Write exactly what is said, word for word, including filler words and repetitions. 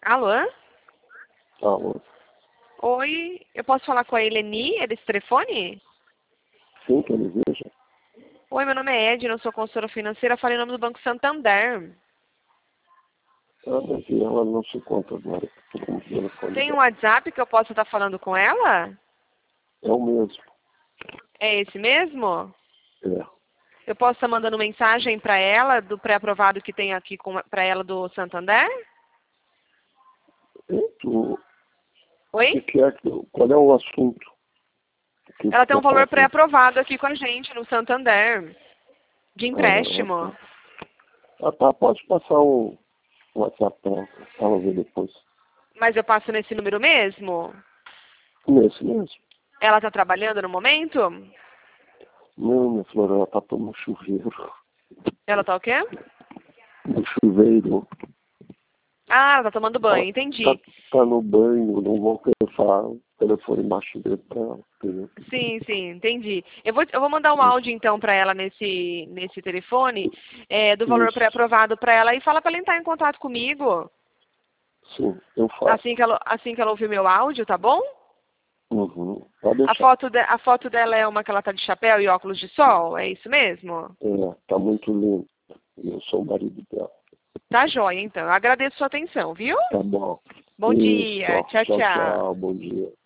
Alô? Alô? Oi, eu posso falar com a Eleni? É desse telefone? Sim, que ele veja. Oi, meu nome é Edna, eu sou consultora financeira, falei em nome do Banco Santander. Ah, mas ela não se conta agora. Estou com o telefone Tem um dela. WhatsApp que eu possa estar falando com ela? É o mesmo. É esse mesmo? É. Eu posso estar mandando mensagem para ela do pré-aprovado que tem aqui para ela do Santander? E tu, o que, Oi? que é que, qual é o assunto? Que Ela tu tem um quer valor falar com ela? pré-aprovado aqui com a gente no Santander, de Ah, empréstimo. tá. Ah, tá. Pode passar o o WhatsApp para ela. Ela ver depois. Mas eu passo nesse número mesmo? Nesse mesmo. Ela está trabalhando no momento? Não, minha flor, ela tá no chuveiro. Ela está o quê? No chuveiro. Ah, ela está tomando Ela banho, entendi. tá, tá no banho, não vou querer falar o telefone embaixo dele para ela. Entendeu? Sim, sim, entendi. Eu vou, eu vou mandar um áudio então para ela nesse, nesse telefone, é, do valor Isso. pré-aprovado para ela e fala para ela entrar em contato comigo Sim, eu faço. assim que ela, assim que ela ouvir meu áudio, tá bom? Uhum. Pode A deixar. foto, de, a foto dela é uma que ela tá de chapéu e óculos de sol, é isso mesmo? É, tá muito lindo. Eu sou o marido dela. Tá joia, então. Eu agradeço sua atenção, viu? Tá bom. Bom Isso, dia. tchau, Tchau, tchau, tchau. tchau. Bom dia.